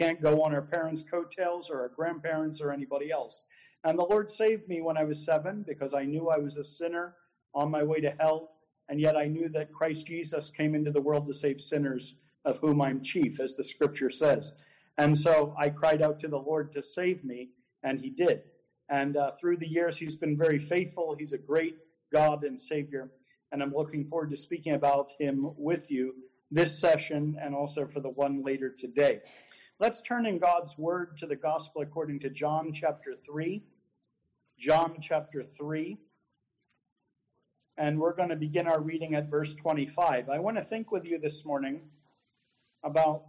can't go on our parents' coattails or our grandparents or anybody else. And the Lord saved me when I was 7 because I knew I was a sinner on my way to hell, and yet I knew that Christ Jesus came into the world to save sinners, of whom I'm chief, as the scripture says. And so I cried out to the Lord to save me, and he did. And through the years, he's been very faithful. He's a great God and Savior, and I'm looking forward to speaking about him with you this session and also for the one later today. Let's turn in God's word to the gospel according to John chapter 3. John chapter 3. And we're going to begin our reading at verse 25. I want to think with you this morning about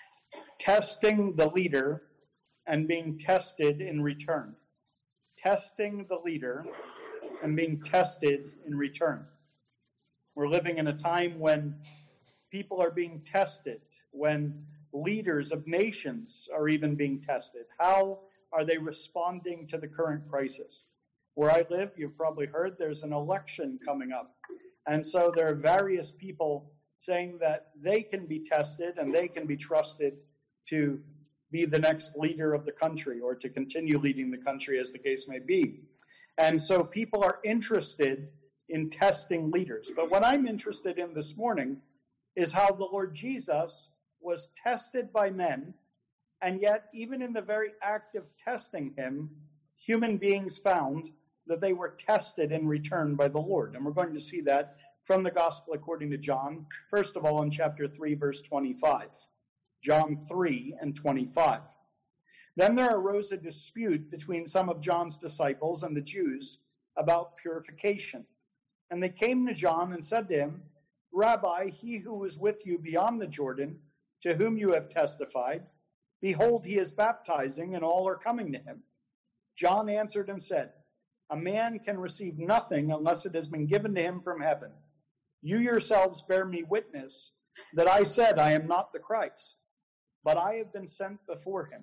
testing the leader and being tested in return. Testing the leader and being tested in return. We're living in a time when people are being tested, when leaders of nations are even being tested. How are they responding to the current crisis? Where I live, you've probably heard, there's an election coming up. And so there are various people saying that they can be tested and they can be trusted to be the next leader of the country or to continue leading the country, as the case may be. And so people are interested in testing leaders. But what I'm interested in this morning is how the Lord Jesus was tested by men, and yet even in the very act of testing him, human beings found that they were tested in return by the Lord. And we're going to see that from the gospel according to John, first of all in chapter 3, verse 25. John 3 and 25. Then there arose a dispute between some of John's disciples and the Jews about purification. And they came to John and said to him, Rabbi, he who was with you beyond the Jordan, to whom you have testified, behold, he is baptizing, and all are coming to him. John answered and said, a man can receive nothing unless it has been given to him from heaven. You yourselves bear me witness that I said I am not the Christ, but I have been sent before him.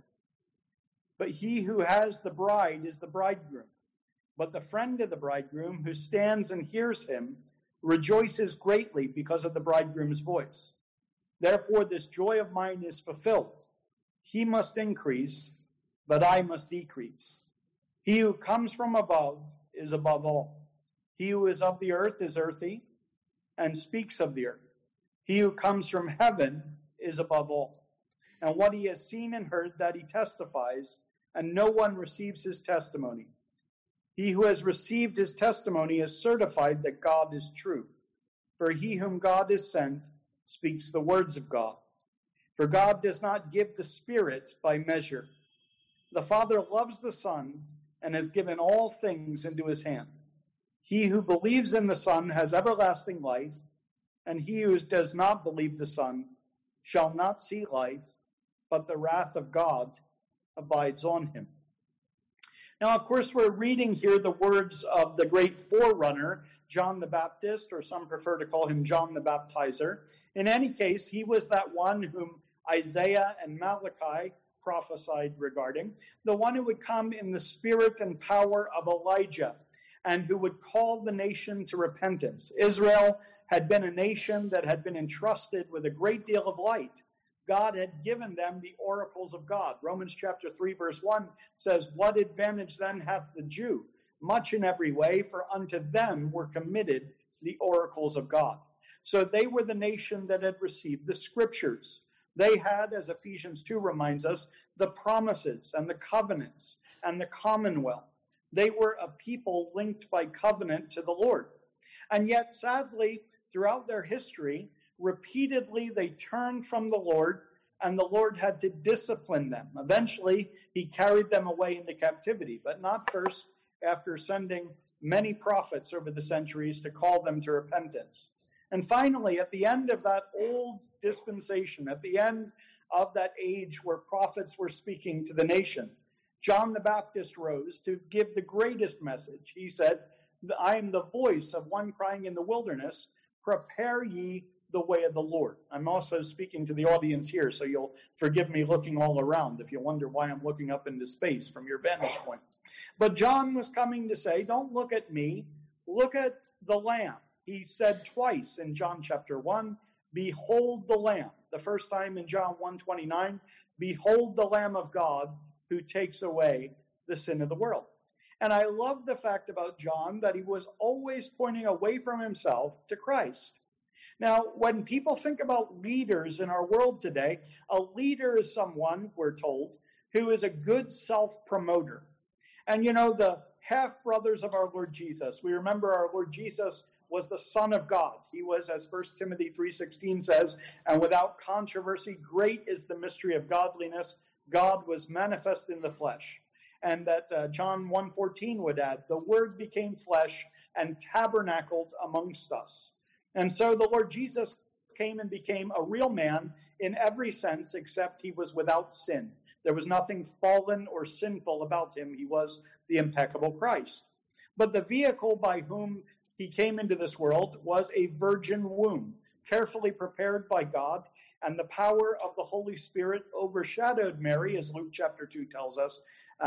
But he who has the bride is the bridegroom. But the friend of the bridegroom who stands and hears him rejoices greatly because of the bridegroom's voice. Therefore this joy of mine is fulfilled. He must increase, but I must decrease. He who comes from above is above all. He who is of the earth is earthy and speaks of the earth. He who comes from heaven is above all. And what he has seen and heard, that he testifies, and no one receives his testimony. He who has received his testimony is certified that God is true. For he whom God has sent speaks the words of God. For God does not give the Spirit by measure. The Father loves the Son and has given all things into his hand. He who believes in the Son has everlasting life, and he who does not believe the Son shall not see life, but the wrath of God abides on him. Now, of course, we're reading here the words of the great forerunner, John the Baptist, or some prefer to call him John the Baptizer. In any case, he was that one whom Isaiah and Malachi prophesied regarding, the one who would come in the spirit and power of Elijah, and who would call the nation to repentance. Israel had been a nation that had been entrusted with a great deal of light. God had given them the oracles of God. Romans chapter 3, verse 1 says, what advantage then hath the Jew? Much in every way, for unto them were committed the oracles of God. So they were the nation that had received the scriptures. They had, as Ephesians 2 reminds us, the promises and the covenants and the commonwealth. They were a people linked by covenant to the Lord. And yet, sadly, throughout their history, repeatedly they turned from the Lord, and the Lord had to discipline them. Eventually, he carried them away into captivity, but not first after sending many prophets over the centuries to call them to repentance. And finally, at the end of that old dispensation, at the end of that age where prophets were speaking to the nation, John the Baptist rose to give the greatest message. He said, I am the voice of one crying in the wilderness, prepare ye the way of the Lord. I'm also speaking to the audience here, so you'll forgive me looking all around if you wonder why I'm looking up into space from your vantage point. But John was coming to say, don't look at me, look at the Lamb. He said twice in John chapter 1, behold the Lamb. The first time in John 1:29, Behold the Lamb of God who takes away the sin of the world. And I love the fact about John that he was always pointing away from himself to Christ. Now, when people think about leaders in our world today, a leader is someone, we're told, who is a good self-promoter. And you know, the half-brothers of our Lord Jesus, we remember our Lord Jesus was the Son of God. He was, as 1 Timothy 3:16 says, and without controversy, great is the mystery of godliness. God was manifest in the flesh. And that John 1:14 would add, the Word became flesh and tabernacled amongst us. And so the Lord Jesus came and became a real man in every sense, except he was without sin. There was nothing fallen or sinful about him. He was the impeccable Christ. But the vehicle by whom he came into this world was a virgin womb, carefully prepared by God, and the power of the Holy Spirit overshadowed Mary, as Luke chapter 2 tells us,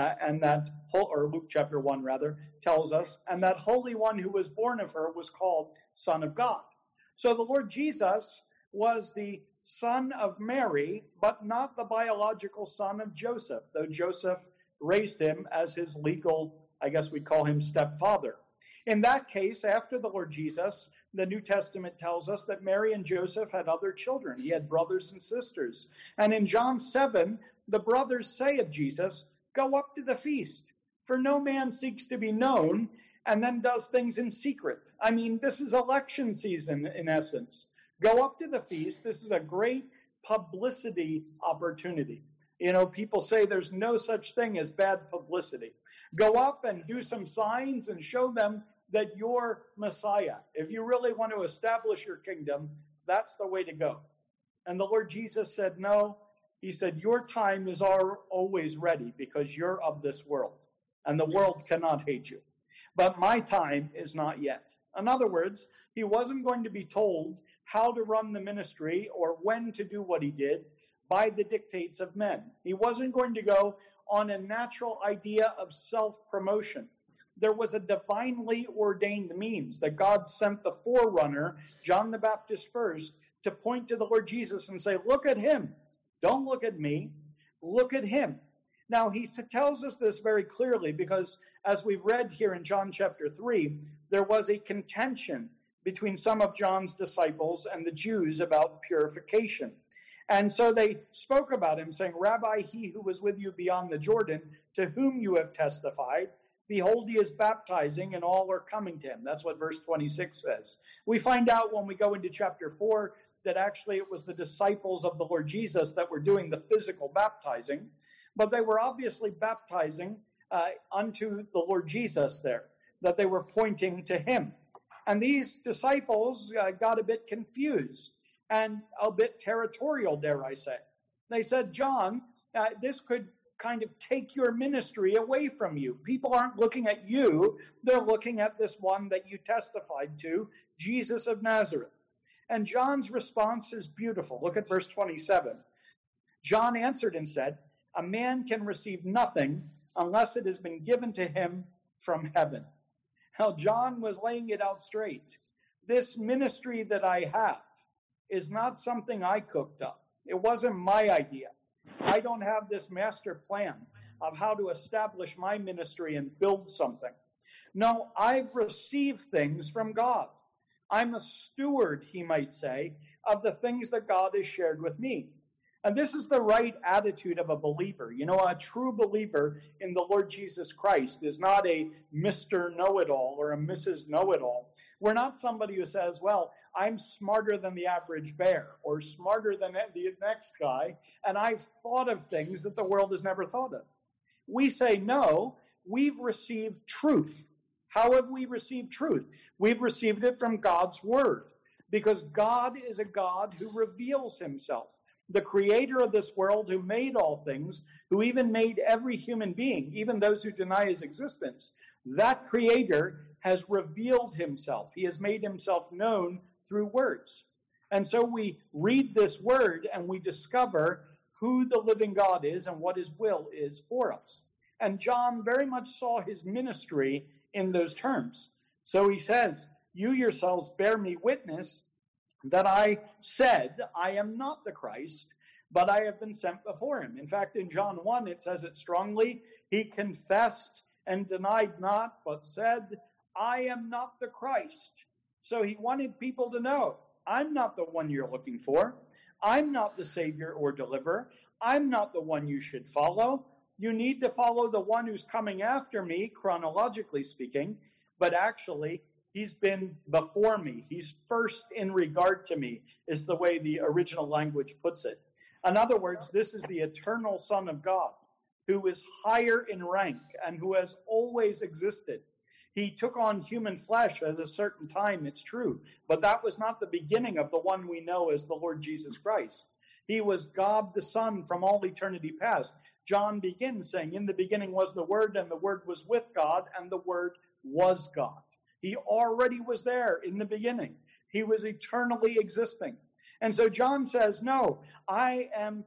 or Luke chapter 1 rather, tells us, and that Holy One who was born of her was called Son of God. So the Lord Jesus was the son of Mary, but not the biological son of Joseph, though Joseph raised him as his legal, I guess we'd call him stepfather. In that case, after the Lord Jesus, the New Testament tells us that Mary and Joseph had other children. He had brothers and sisters. And in John 7, the brothers say of Jesus, go up to the feast, for no man seeks to be known and then does things in secret. I mean, this is election season in essence. Go up to the feast. This is a great publicity opportunity. You know, people say there's no such thing as bad publicity. Go up and do some signs and show them that you're Messiah. If you really want to establish your kingdom, that's the way to go. And the Lord Jesus said, no. He said, your time is always ready because you're of this world, and the world cannot hate you. But my time is not yet. In other words, he wasn't going to be told how to run the ministry or when to do what he did by the dictates of men. He wasn't going to go on a natural idea of self-promotion. There was a divinely ordained means that God sent the forerunner, John the Baptist first, to point to the Lord Jesus and say, look at him. Don't look at me. Look at him. Now, he tells us this very clearly because, as we've read here in John chapter 3, there was a contention between some of John's disciples and the Jews about purification. And so they spoke about him, saying, Rabbi, he who was with you beyond the Jordan, to whom you have testified, behold, he is baptizing, and all are coming to him. That's what verse 26 says. We find out when we go into chapter 4 that actually it was the disciples of the Lord Jesus that were doing the physical baptizing, but they were obviously baptizing unto the Lord Jesus there, that they were pointing to him. And these disciples got a bit confused and a bit territorial, dare I say. They said, John, this could kind of take your ministry away from you. People aren't looking at you, they're looking at this one that you testified to, Jesus of Nazareth. And John's response is beautiful. Look at verse 27. John answered and said, a man can receive nothing unless it has been given to him from heaven. Now, John was laying it out straight. This ministry that I have is not something I cooked up. It wasn't my idea. I don't have this master plan of how to establish my ministry and build something. No, I've received things from God. I'm a steward, he might say, of the things that God has shared with me. And this is the right attitude of a believer. You know, a true believer in the Lord Jesus Christ is not a Mr. Know-it-all or a Mrs. Know-it-all. We're not somebody who says, well, I'm smarter than the average bear or smarter than the next guy, and I've thought of things that the world has never thought of. We say, no, we've received truth. How have we received truth? We've received it from God's word, because God is a God who reveals himself. The creator of this world, who made all things, who even made every human being, even those who deny his existence, that creator has revealed himself. He has made himself known through words. And so we read this word and we discover who the living God is and what his will is for us. And John very much saw his ministry in those terms. So he says, you yourselves bear me witness that I said, I am not the Christ, but I have been sent before him. In fact, in John 1, it says it strongly. He confessed and denied not, but said, I am not the Christ. So he wanted people to know, I'm not the one you're looking for. I'm not the Savior or deliverer. I'm not the one you should follow. You need to follow the one who's coming after me, chronologically speaking, but actually, he's been before me. He's first in regard to me, is the way the original language puts it. In other words, this is the eternal Son of God, who is higher in rank and who has always existed. He took on human flesh at a certain time, it's true, but that was not the beginning of the one we know as the Lord Jesus Christ. He was God the Son from all eternity past. John begins saying, in the beginning was the Word, and the Word was with God, and the Word was God. He already was there in the beginning. He was eternally existing. And so John says, no, I am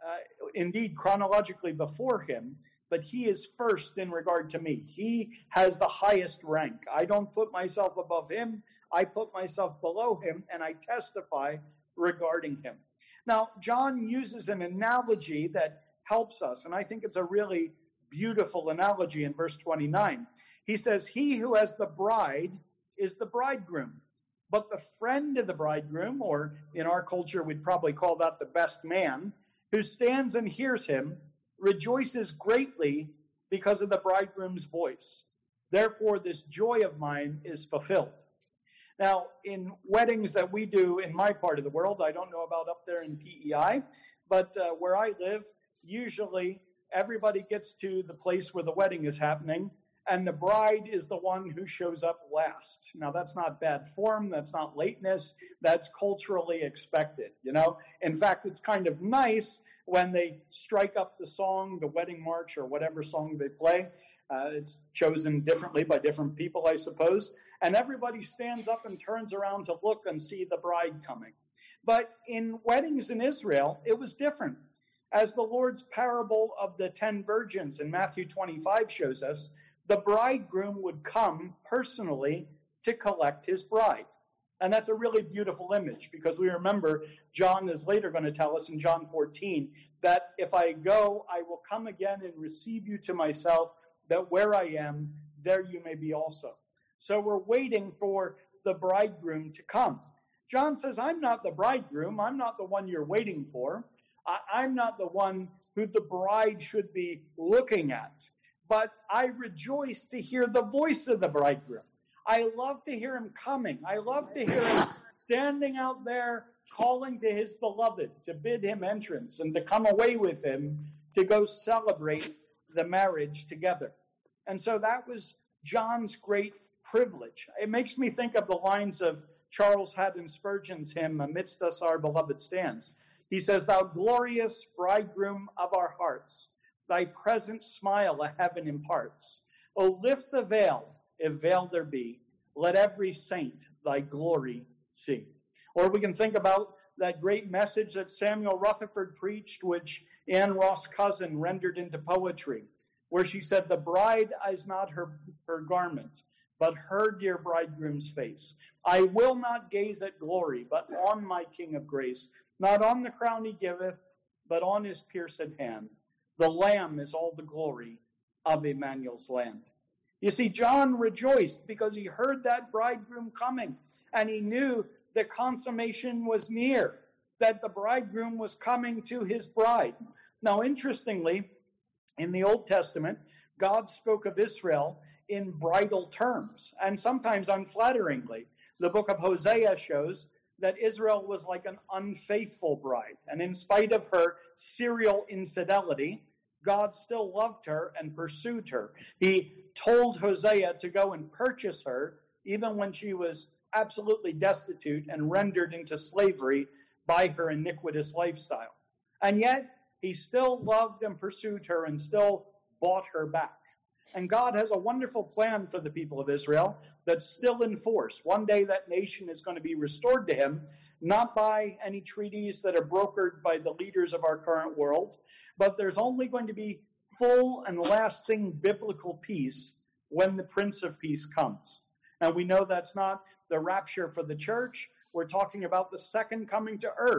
indeed chronologically before him, but he is first in regard to me. He has the highest rank. I don't put myself above him. I put myself below him, and I testify regarding him. Now, John uses an analogy that helps us, and I think it's a really beautiful analogy in verse 29. He says, he who has the bride is the bridegroom, but the friend of the bridegroom, or in our culture we'd probably call that the best man, who stands and hears him, rejoices greatly because of the bridegroom's voice. Therefore, this joy of mine is fulfilled. Now, in weddings that we do in my part of the world, I don't know about up there in PEI, but where I live, usually everybody gets to the place where the wedding is happening, and the bride is the one who shows up last. Now, that's not bad form. That's not lateness. That's culturally expected, you know. In fact, it's kind of nice when they strike up the song, the wedding march, or whatever song they play. It's chosen differently by different people, I suppose. And everybody stands up and turns around to look and see the bride coming. But in weddings in Israel, it was different. As the Lord's parable of the 10 virgins in Matthew 25 shows us, the bridegroom would come personally to collect his bride. And that's a really beautiful image, because we remember John is later going to tell us in John 14 that if I go, I will come again and receive you to myself, that where I am, there you may be also. So we're waiting for the bridegroom to come. John says, I'm not the bridegroom. I'm not the one you're waiting for. I'm not the one who the bride should be looking at. But I rejoice to hear the voice of the bridegroom. I love to hear him coming. I love to hear him standing out there calling to his beloved to bid him entrance and to come away with him to go celebrate the marriage together. And so that was John's great privilege. It makes me think of the lines of Charles Haddon Spurgeon's hymn, Amidst Us Our Beloved Stands. He says, Thou glorious bridegroom of our hearts, thy present smile a heaven imparts. O lift the veil, if veil there be, let every saint thy glory see. Or we can think about that great message that Samuel Rutherford preached, which Anne Ross Cousin rendered into poetry, where she said, the bride is not her garment, but her dear bridegroom's face. I will not gaze at glory, but on my King of grace, not on the crown he giveth, but on his pierced hand. The Lamb is all the glory of Emmanuel's land. You see, John rejoiced because he heard that bridegroom coming, and he knew the consummation was near, that the bridegroom was coming to his bride. Now, interestingly, in the Old Testament, God spoke of Israel in bridal terms, and sometimes unflatteringly. The book of Hosea shows that Israel was like an unfaithful bride, and in spite of her serial infidelity, God still loved her and pursued her. He told Hosea to go and purchase her, even when she was absolutely destitute and rendered into slavery by her iniquitous lifestyle. And yet, he still loved and pursued her and still bought her back. And God has a wonderful plan for the people of Israel that's still in force. One day that nation is going to be restored to him, not by any treaties that are brokered by the leaders of our current world, but there's only going to be full and lasting biblical peace when the Prince of Peace comes. And we know that's not the rapture for the church. We're talking about the second coming to earth,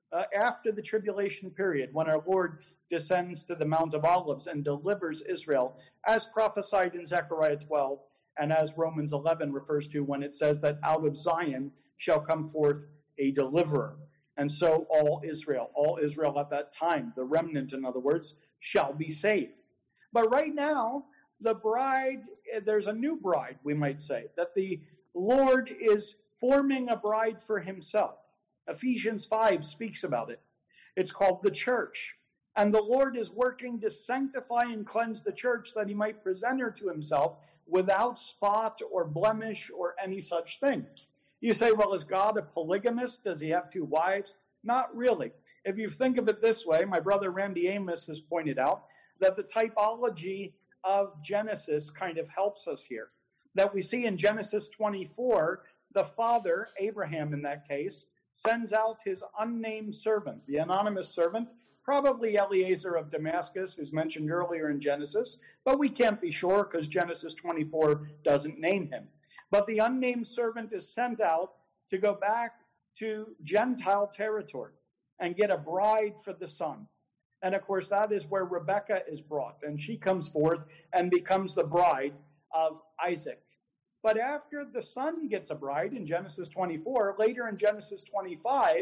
after the tribulation period, when our Lord descends to the Mount of Olives and delivers Israel, as prophesied in Zechariah 12, and as Romans 11 refers to when it says that out of Zion shall come forth a deliverer. And so all Israel at that time, the remnant, in other words, shall be saved. But right now, the bride, there's a new bride, we might say, that the Lord is forming a bride for himself. Ephesians 5 speaks about it. It's called the church. And the Lord is working to sanctify and cleanse the church that he might present her to himself without spot or blemish or any such thing. You say, well, is God a polygamist? Does he have two wives? Not really. If you think of it this way, my brother Randy Amos has pointed out that the typology of Genesis kind of helps us here. That we see in Genesis 24, the father, Abraham in that case, sends out his unnamed servant, the anonymous servant, probably Eliezer of Damascus, who's mentioned earlier in Genesis, but we can't be sure because Genesis 24 doesn't name him. But the unnamed servant is sent out to go back to Gentile territory and get a bride for the son. And of course, that is where Rebekah is brought, and she comes forth and becomes the bride of Isaac. But after the son gets a bride in Genesis 24, later in Genesis 25,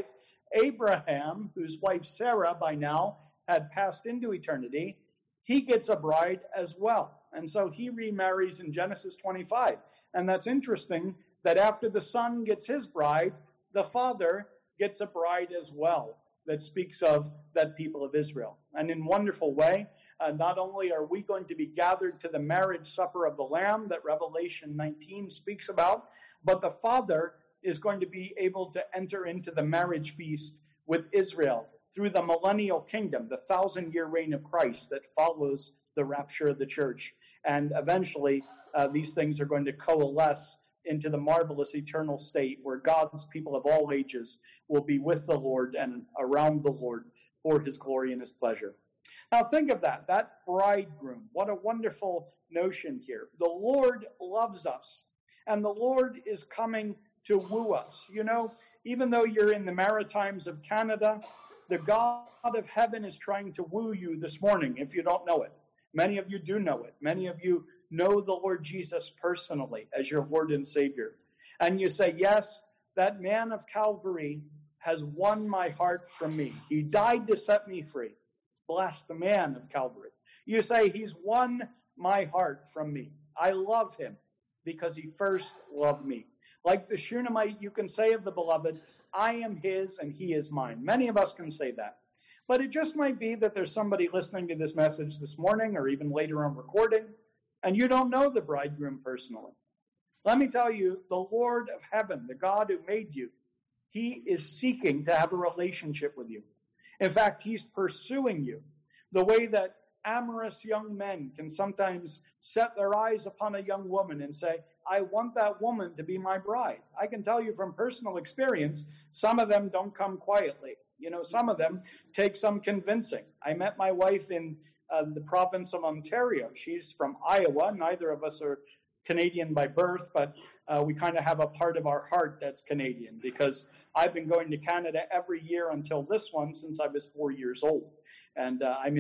Abraham, whose wife Sarah by now had passed into eternity, he gets a bride as well. And so he remarries in Genesis 25. And that's interesting that after the son gets his bride, the father gets a bride as well that speaks of that people of Israel. And in a wonderful way, not only are we going to be gathered to the marriage supper of the Lamb that Revelation 19 speaks about, but the Father is going to be able to enter into the marriage feast with Israel through the millennial kingdom, the 1,000-year reign of Christ that follows the rapture of the church. And eventually, these things are going to coalesce into the marvelous eternal state where God's people of all ages will be with the Lord and around the Lord for his glory and his pleasure. Now think of that bridegroom. What a wonderful notion here. The Lord loves us, and the Lord is coming to woo us. You know, even though you're in the Maritimes of Canada, the God of heaven is trying to woo you this morning if you don't know it. Many of you do know it. Many of you know the Lord Jesus personally as your Lord and Savior. And you say, yes, that man of Calvary has won my heart from me. He died to set me free. Bless the man of Calvary. You say, he's won my heart from me. I love him because he first loved me. Like the Shunammite, you can say of the beloved, I am his and he is mine. Many of us can say that. But it just might be that there's somebody listening to this message this morning or even later on recording, and you don't know the bridegroom personally. Let me tell you, the Lord of heaven, the God who made you, he is seeking to have a relationship with you. In fact, he's pursuing you the way that amorous young men can sometimes set their eyes upon a young woman and say, I want that woman to be my bride. I can tell you from personal experience, some of them don't come quietly. You know, some of them take some convincing. I met my wife in the province of Ontario. She's from Iowa. Neither of us are Canadian by birth, but we kind of have a part of our heart that's Canadian because I've been going to Canada every year until this one since I was 4 years old. And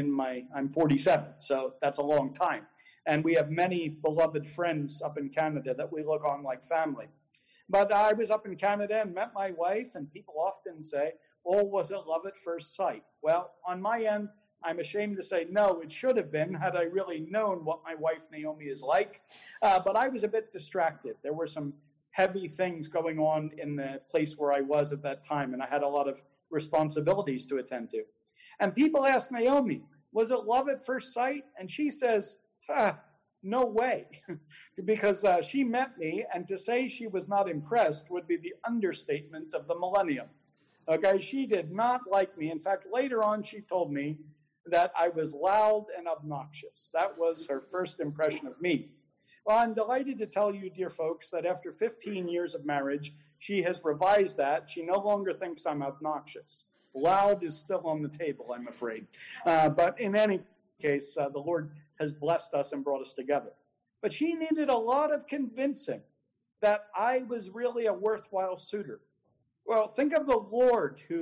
I'm 47, so that's a long time. And we have many beloved friends up in Canada that we look on like family. But I was up in Canada and met my wife, and people often say, oh, was it love at first sight? Well, on my end, I'm ashamed to say no, it should have been had I really known what my wife Naomi is like. But I was a bit distracted. There were some heavy things going on in the place where I was at that time, and I had a lot of responsibilities to attend to. And people ask Naomi, was it love at first sight? And she says, no way, because she met me, and to say she was not impressed would be the understatement of the millennium. Okay, she did not like me. In fact, later on, she told me that I was loud and obnoxious. That was her first impression of me. Well, I'm delighted to tell you, dear folks, that after 15 years of marriage, she has revised that. She no longer thinks I'm obnoxious. Loud is still on the table, I'm afraid. But in any case, the Lord has blessed us and brought us together. But she needed a lot of convincing that I was really a worthwhile suitor. Well, think of the Lord who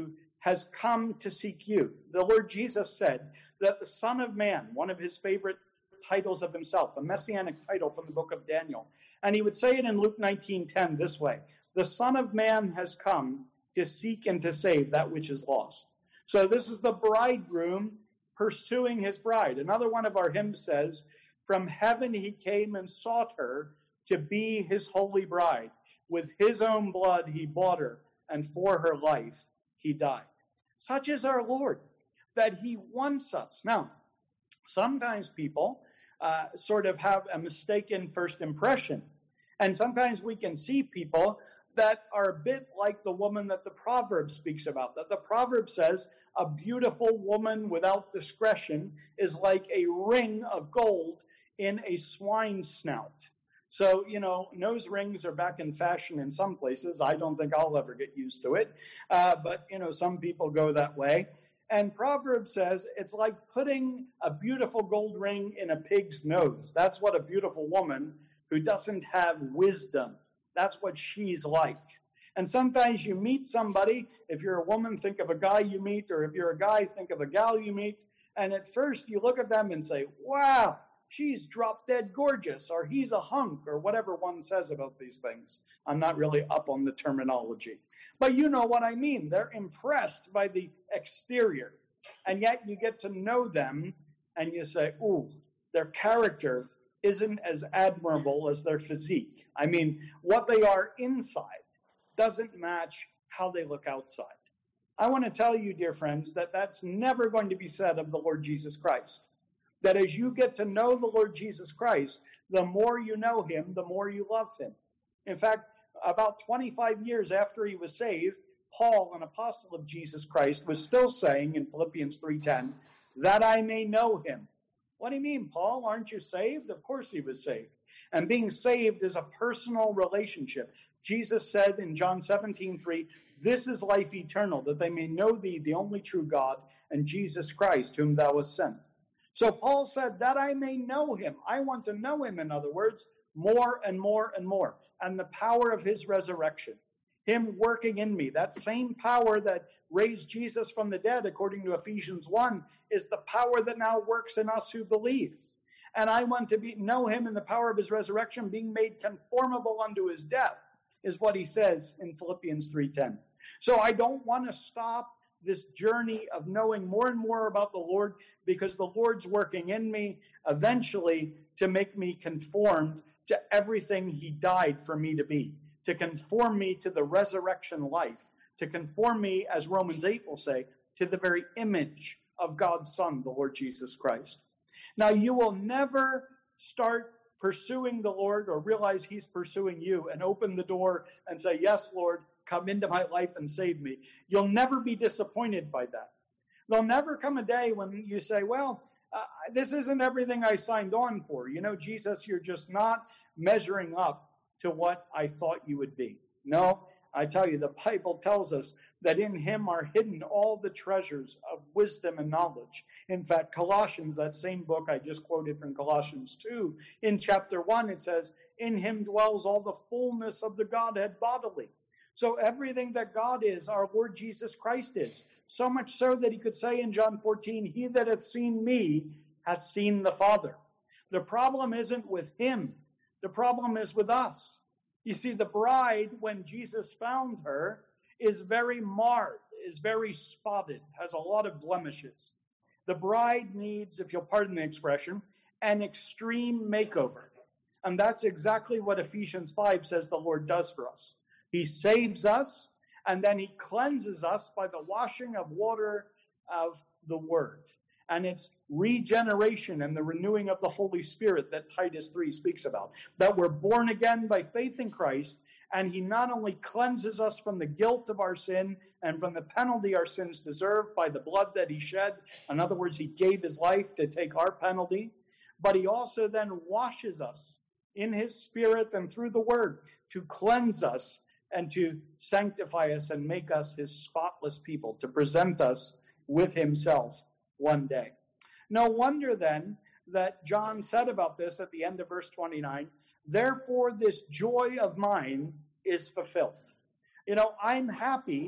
has come to seek you. The Lord Jesus said that the Son of Man, one of his favorite titles of himself, a messianic title from the book of Daniel, and he would say it in Luke 19:10 this way: the Son of Man has come to seek and to save that which is lost. So this is the bridegroom pursuing his bride. Another one of our hymns says, from heaven he came and sought her to be his holy bride. With his own blood he bought her, and for her life he died. Such is our Lord, that he wants us. Now, sometimes people sort of have a mistaken first impression. And sometimes we can see people that are a bit like the woman that the proverb speaks about. That the proverb says, a beautiful woman without discretion is like a ring of gold in a swine's snout. So, nose rings are back in fashion in some places. I don't think I'll ever get used to it. But, some people go that way. And Proverbs says it's like putting a beautiful gold ring in a pig's nose. That's what a beautiful woman who doesn't have wisdom, that's what she's like. And sometimes you meet somebody, if you're a woman, think of a guy you meet, or if you're a guy, think of a gal you meet. And at first you look at them and say, wow, she's drop dead gorgeous, or he's a hunk, or whatever one says about these things. I'm not really up on the terminology. But you know what I mean. They're impressed by the exterior. And yet you get to know them and you say, ooh, their character isn't as admirable as their physique. I mean, what they are inside doesn't match how they look outside. I want to tell you, dear friends, that that's never going to be said of the Lord Jesus Christ. That as you get to know the Lord Jesus Christ, the more you know him, the more you love him. In fact, about 25 years after he was saved, Paul, an apostle of Jesus Christ, was still saying in Philippians 3:10, that I may know him. What do you mean, Paul? Aren't you saved? Of course he was saved. And being saved is a personal relationship. Jesus said in John 17:3, this is life eternal, that they may know thee, the only true God, and Jesus Christ, whom thou hast sent. So Paul said, that I may know him. I want to know him, in other words, more and more and more. And the power of his resurrection, him working in me, that same power that raised Jesus from the dead, according to Ephesians 1, is the power that now works in us who believe. And I want to know him in the power of his resurrection, being made conformable unto his death, is what he says in Philippians 3:10. So I don't want to stop this journey of knowing more and more about the Lord, because the Lord's working in me eventually to make me conformed to everything he died for me to be, to conform me to the resurrection life, to conform me, as Romans 8 will say, to the very image of God's Son, the Lord Jesus Christ. Now, you will never start pursuing the Lord or realize he's pursuing you and open the door and say, yes, Lord, come into my life and save me. You'll never be disappointed by that. There'll never come a day when you say, well, this isn't everything I signed on for. Jesus, you're just not measuring up to what I thought you would be. No, I tell you, the Bible tells us that in him are hidden all the treasures of wisdom and knowledge. In fact, Colossians, that same book I just quoted from Colossians 2, in chapter 1, it says, in him dwells all the fullness of the Godhead bodily. So everything that God is, our Lord Jesus Christ is. So much so that he could say in John 14, he that hath seen me hath seen the Father. The problem isn't with him. The problem is with us. You see, the bride, when Jesus found her, is very marred, is very spotted, has a lot of blemishes. The bride needs, if you'll pardon the expression, an extreme makeover. And that's exactly what Ephesians 5 says the Lord does for us. He saves us, and then he cleanses us by the washing of water of the Word. And it's regeneration and the renewing of the Holy Spirit that Titus 3 speaks about. That we're born again by faith in Christ, and he not only cleanses us from the guilt of our sin and from the penalty our sins deserve by the blood that he shed. In other words, he gave his life to take our penalty. But he also then washes us in his Spirit and through the Word to cleanse us and to sanctify us and make us his spotless people, to present us with himself one day. No wonder then that John said about this at the end of verse 29, therefore this joy of mine is fulfilled. I'm happy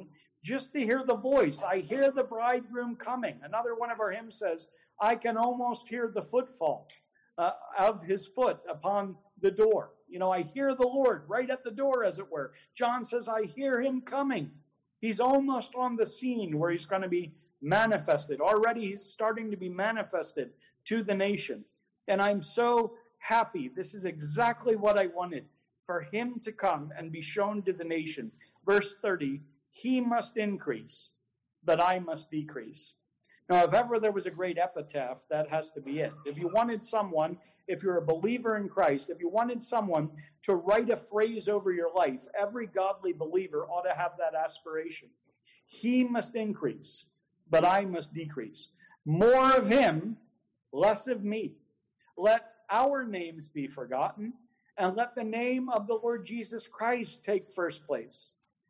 just to hear the voice. I hear the bridegroom coming. Another one of our hymns says, I can almost hear the footfall of his foot upon the door. I hear the Lord right at the door, as it were. John says, I hear him coming. He's almost on the scene where he's going to be manifested. Already he's starting to be manifested to the nation. And I'm so happy. This is exactly what I wanted, for him to come and be shown to the nation. Verse 30, he must increase, but I must decrease. Now, if ever there was a great epitaph, that has to be it. If you wanted someone, if you're a believer in Christ, if you wanted someone to write a phrase over your life, every godly believer ought to have that aspiration. He must increase, but I must decrease. More of him, less of me. Let our names be forgotten, and let the name of the Lord Jesus Christ take first place.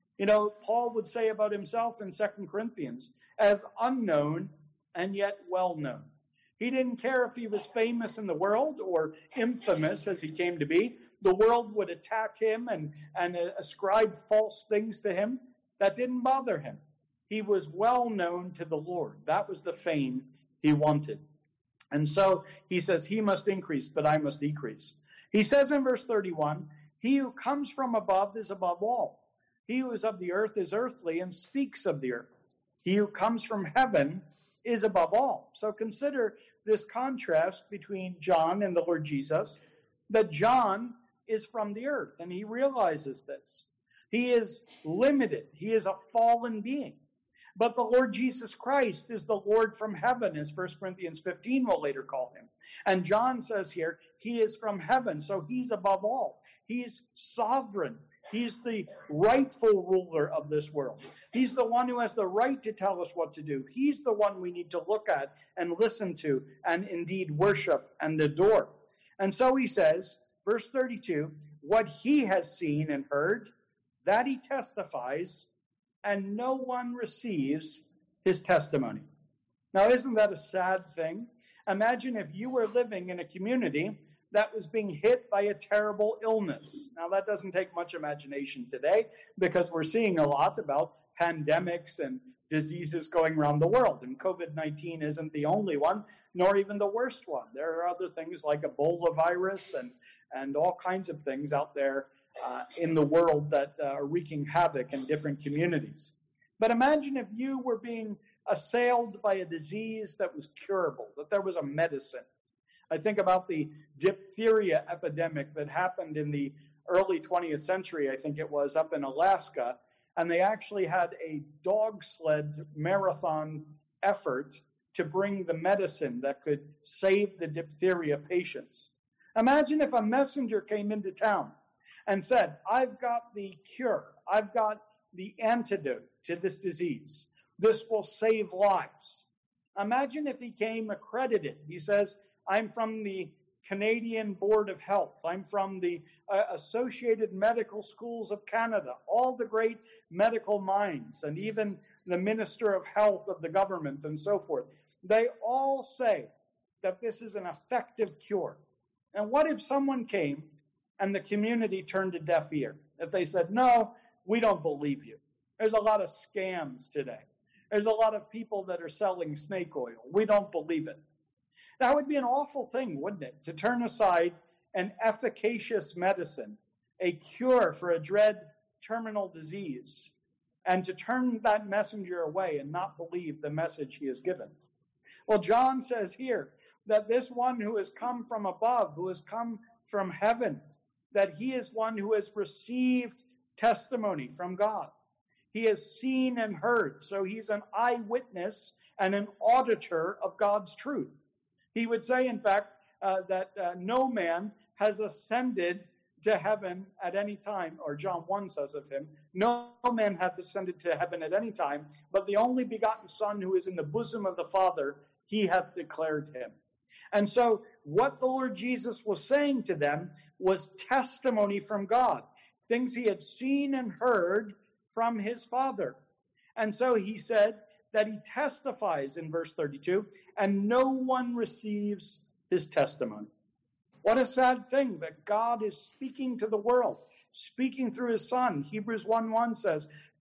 Paul would say about himself in 2 Corinthians, as unknown and yet well known. He didn't care if he was famous in the world or infamous as he came to be. The world would attack him and ascribe false things to him. That didn't bother him. He was well known to the Lord. That was the fame he wanted. And so he says, he must increase, but I must decrease. He says in verse 31, he who comes from above is above all. He who is of the earth is earthly and speaks of the earth. He who comes from heaven is above all. So consider this contrast between John and the Lord Jesus, that John is from the earth, and he realizes this. He is limited. He is a fallen being. But the Lord Jesus Christ is the Lord from heaven, as 1 Corinthians 15 will later call him. And John says here, he is from heaven, so he's above all. He's sovereign. He's the rightful ruler of this world. He's the one who has the right to tell us what to do. He's the one we need to look at and listen to and indeed worship and adore. And so he says, verse 32, what he has seen and heard, that he testifies, and no one receives his testimony. Now, isn't that a sad thing? Imagine if you were living in a community that was being hit by a terrible illness. Now, that doesn't take much imagination today because we're seeing a lot about pandemics and diseases going around the world. And COVID-19 isn't the only one, nor even the worst one. There are other things like Ebola virus and all kinds of things out there in the world that are wreaking havoc in different communities. But imagine if you were being assailed by a disease that was curable, that there was a medicine. I think about the diphtheria epidemic that happened in the early 20th century, I think it was, up in Alaska, and they actually had a dog sled marathon effort to bring the medicine that could save the diphtheria patients. Imagine if a messenger came into town and said, I've got the cure, I've got the antidote to this disease. This will save lives. Imagine if he came accredited. He says, I'm from the Canadian Board of Health. I'm from the Associated Medical Schools of Canada. All the great medical minds and even the Minister of Health of the government and so forth. They all say that this is an effective cure. And what if someone came and the community turned a deaf ear? If they said, no, we don't believe you. There's a lot of scams today. There's a lot of people that are selling snake oil. We don't believe it. That would be an awful thing, wouldn't it? To turn aside an efficacious medicine, a cure for a dread terminal disease, and to turn that messenger away and not believe the message he has given. Well, John says here that this one who has come from above, who has come from heaven, that he is one who has received testimony from God. He has seen and heard, so he's an eyewitness and an auditor of God's truth. He would say, in fact, that no man has ascended to heaven at any time, or John 1 says of him, no man hath ascended to heaven at any time, but the only begotten Son who is in the bosom of the Father, he hath declared him. And so what the Lord Jesus was saying to them was testimony from God, things he had seen and heard from his Father. And so he said that he testifies in verse 32, and no one receives his testimony. What a sad thing that God is speaking to the world, speaking through his Son. Hebrews 1:1 says,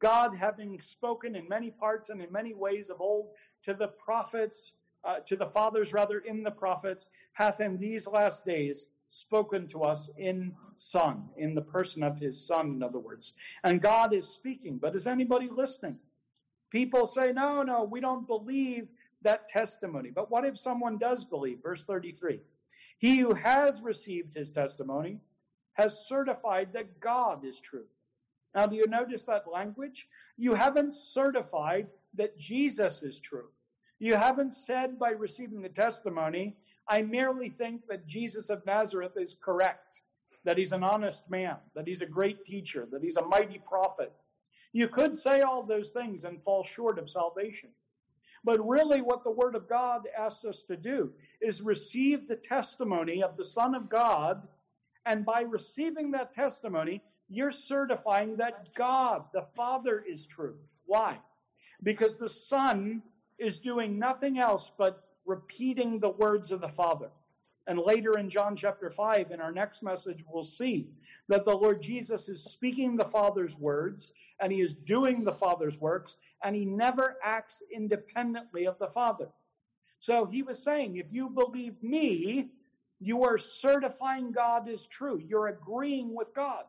God, having spoken in many parts and in many ways of old to the prophets, to the fathers rather, in the prophets, hath in these last days spoken to us in Son, in the person of his Son, in other words. And God is speaking, but is anybody listening? People say, no, we don't believe that testimony. But what if someone does believe? Verse 33, he who has received his testimony has certified that God is true. Now, do you notice that language? You haven't certified that Jesus is true. You haven't said by receiving the testimony, I merely think that Jesus of Nazareth is correct, that he's an honest man, that he's a great teacher, that he's a mighty prophet. You could say all those things and fall short of salvation. But really what the Word of God asks us to do is receive the testimony of the Son of God, and by receiving that testimony, you're certifying that God, the Father, is true. Why? Because the Son is doing nothing else but repeating the words of the Father. And later in John chapter 5, in our next message, we'll see that the Lord Jesus is speaking the Father's words, and he is doing the Father's works, and he never acts independently of the Father. So he was saying, if you believe me, you are certifying God is true. You're agreeing with God.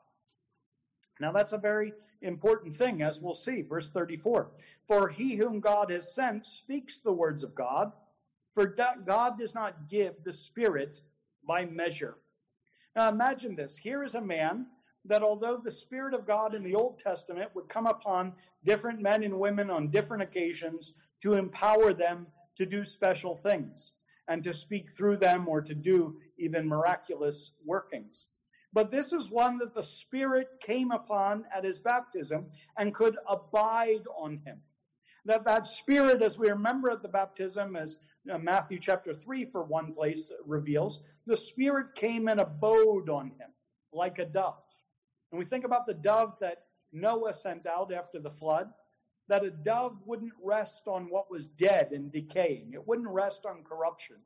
Now that's a very important thing, as we'll see. Verse 34, for he whom God has sent speaks the words of God, for God does not give the Spirit by measure. Now imagine this. Here is a man that although the Spirit of God in the Old Testament would come upon different men and women on different occasions to empower them to do special things and to speak through them or to do even miraculous workings. But this is one that the Spirit came upon at his baptism and could abide on him. That Spirit, as we remember at the baptism, as Matthew chapter 3 for one place reveals, the Spirit came and abode on him like a dove. And we think about the dove that Noah sent out after the flood, that a dove wouldn't rest on what was dead and decaying. It wouldn't rest on corruption.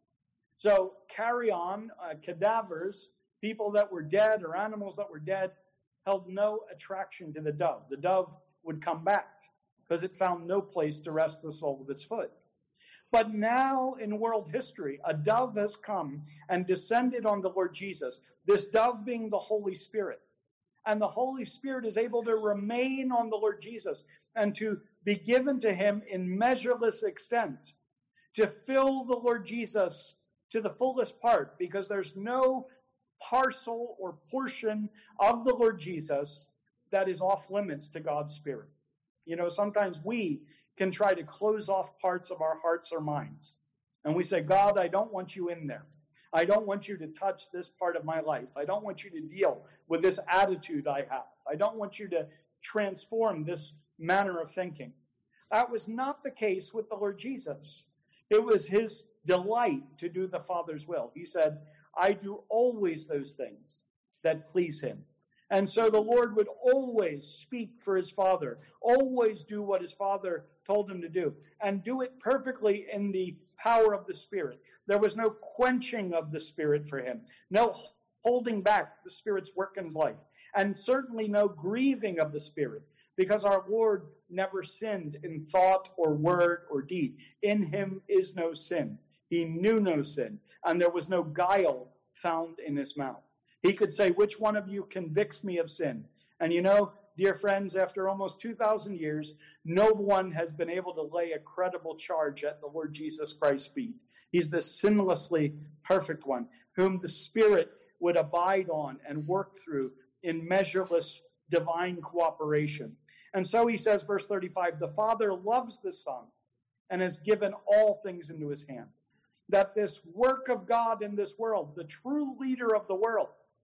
So carry on, cadavers, people that were dead or animals that were dead, held no attraction to the dove. The dove would come back because it found no place to rest the sole of its foot. But now in world history, a dove has come and descended on the Lord Jesus, this dove being the Holy Spirit. And the Holy Spirit is able to remain on the Lord Jesus and to be given to him in measureless extent, to fill the Lord Jesus to the fullest part, because there's no parcel or portion of the Lord Jesus that is off limits to God's Spirit. You know, sometimes we can try to close off parts of our hearts or minds. And we say, God, I don't want you in there. I don't want you to touch this part of my life. I don't want you to deal with this attitude I have. I don't want you to transform this manner of thinking. That was not the case with the Lord Jesus. It was his delight to do the Father's will. He said, I do always those things that please him. And so the Lord would always speak for his Father, always do what his Father told him to do, and do it perfectly in the power of the Spirit. There was no quenching of the Spirit for him, no holding back the Spirit's work in his life, and certainly no grieving of the Spirit, because our Lord never sinned in thought or word or deed. In him is no sin. He knew no sin, and there was no guile found in his mouth. He could say, which one of you convicts me of sin? And you know, dear friends, after almost 2,000 years, no one has been able to lay a credible charge at the Lord Jesus Christ's feet. He's the sinlessly perfect one, whom the Spirit would abide on and work through in measureless divine cooperation. And so he says, verse 35, the Father loves the Son and has given all things into his hand. That this work of God in this world, the true leader of the world,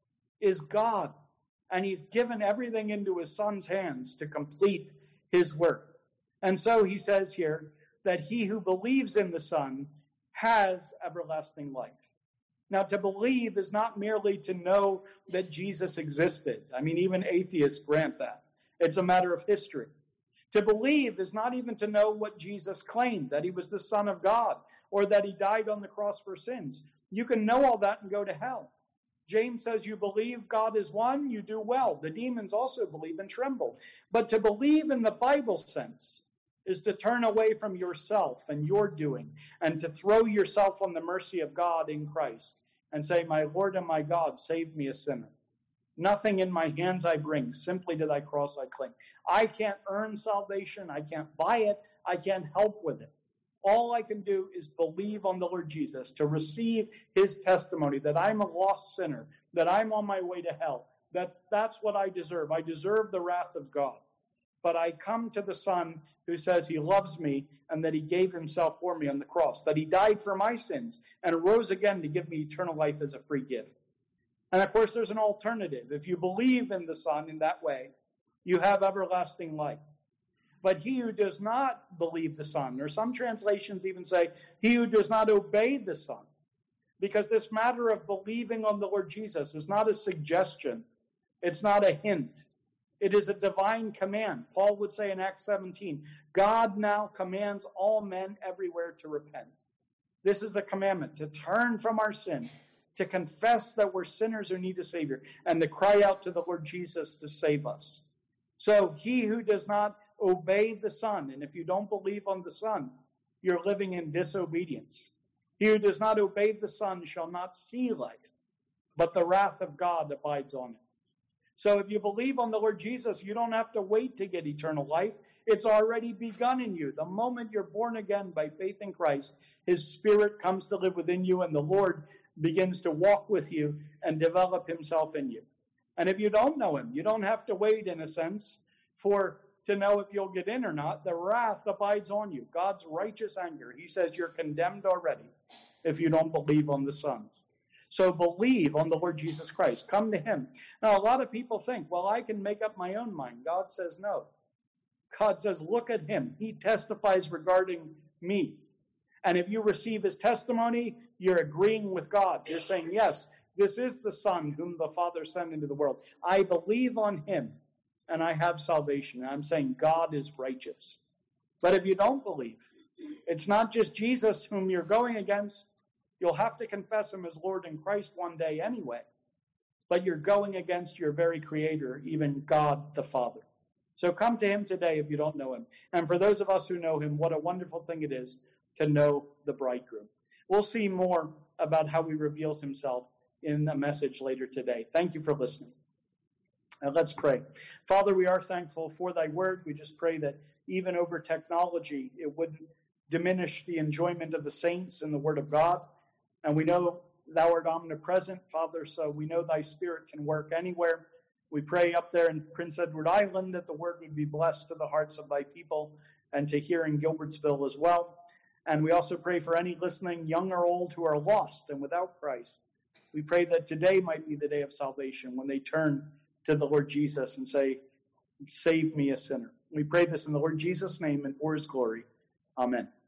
is God. And he's given everything into his Son's hands to complete his work. And so he says here that he who believes in the Son has everlasting life. Now, to believe is not merely to know that Jesus existed. I mean, even atheists grant that. It's a matter of history. To believe is not even to know what Jesus claimed, that he was the Son of God, or that he died on the cross for sins. You can know all that and go to hell. James says, you believe God is one, you do well. The demons also believe and tremble. But to believe in the Bible sense is to turn away from yourself and your doing and to throw yourself on the mercy of God in Christ and say, my Lord and my God, save me a sinner. Nothing in my hands I bring, simply to thy cross I cling. I can't earn salvation. I can't buy it. I can't help with it. All I can do is believe on the Lord Jesus, to receive his testimony that I'm a lost sinner, that I'm on my way to hell. That's what I deserve. I deserve the wrath of God. But I come to the Son who says he loves me and that he gave himself for me on the cross, that he died for my sins and rose again to give me eternal life as a free gift. And of course, there's an alternative. If you believe in the Son in that way, you have everlasting life. But he who does not believe the Son, or some translations even say, he who does not obey the Son, because this matter of believing on the Lord Jesus is not a suggestion. It's not a hint. It is a divine command. Paul would say in Acts 17, God now commands all men everywhere to repent. This is the commandment, to turn from our sin, to confess that we're sinners who need a Savior, and to cry out to the Lord Jesus to save us. So he who does not obey the Son, and if you don't believe on the Son, you're living in disobedience. He who does not obey the Son shall not see life, but the wrath of God abides on it. So if you believe on the Lord Jesus, you don't have to wait to get eternal life. It's already begun in you. The moment you're born again by faith in Christ, his Spirit comes to live within you, and the Lord begins to walk with you and develop himself in you. And if you don't know him, you don't have to wait, in a sense, to know if you'll get in or not. The wrath abides on you, God's righteous anger. He says you're condemned already if you don't believe on the Son. So believe on the Lord Jesus Christ. Come to him. Now, a lot of people think, well, I can make up my own mind. God says no. God says, look at him. He testifies regarding me. And if you receive his testimony, you're agreeing with God. You're saying, yes, this is the Son whom the Father sent into the world. I believe on him, and I have salvation. And I'm saying God is righteous. But if you don't believe, it's not just Jesus whom you're going against. You'll have to confess him as Lord in Christ one day anyway. But you're going against your very Creator, even God the Father. So come to him today if you don't know him. And for those of us who know him, what a wonderful thing it is to know the bridegroom. We'll see more about how he reveals himself in a message later today. Thank you for listening. And let's pray. Father, we are thankful for thy word. We just pray that even over technology, it would diminish the enjoyment of the saints in the word of God. And we know thou art omnipresent, Father, so we know thy Spirit can work anywhere. We pray up there in Prince Edward Island that the word would be blessed to the hearts of thy people and to here in Gilbertsville as well. And we also pray for any listening, young or old, who are lost and without Christ. We pray that today might be the day of salvation when they turn to the Lord Jesus and say, save me a sinner. We pray this in the Lord Jesus' name and for his glory. Amen.